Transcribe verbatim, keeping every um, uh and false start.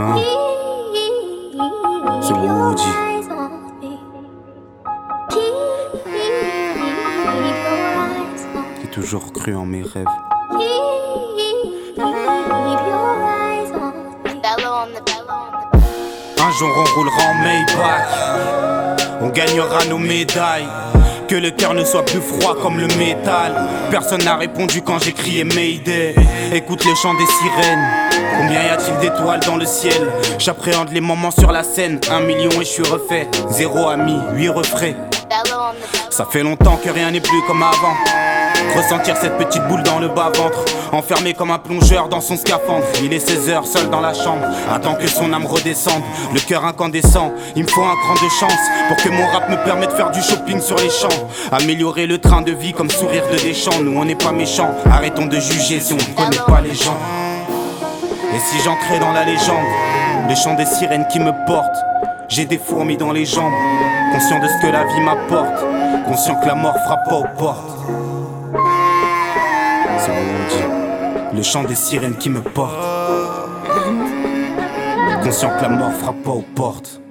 Hein? C'est Woody. J'ai toujours cru en mes rêves. Un jour on roulera en Maybach, on gagnera nos médailles. Que le cœur ne soit plus froid comme le métal. Personne n'a répondu quand j'ai crié Mayday. Écoute le chant des sirènes. Combien y a-t-il d'étoiles dans le ciel? J'appréhende les moments sur la scène. Un million et je suis refait. Zéro ami, huit refrains. Ça fait longtemps que rien n'est plus comme avant. Ressentir cette petite boule dans le bas-ventre. Enfermé comme un plongeur dans son scaphandre. Il est seize heures seul dans la chambre. Attend que son âme redescende. Le cœur incandescent. Il me faut un cran de chance pour que mon rap me permette de faire du shopping sur les champs. Améliorer le train de vie comme sourire de Deschamps. Nous on n'est pas méchants. Arrêtons de juger si on ne connaît pas les gens. Et si j'entrais dans la légende, le chant des sirènes qui me porte. J'ai des fourmis dans les jambes. Conscient de ce que la vie m'apporte. Conscient que la mort frappe pas aux portes. C'est Woody. Le chant des sirènes qui me porte. Conscient que la mort frappe pas aux portes.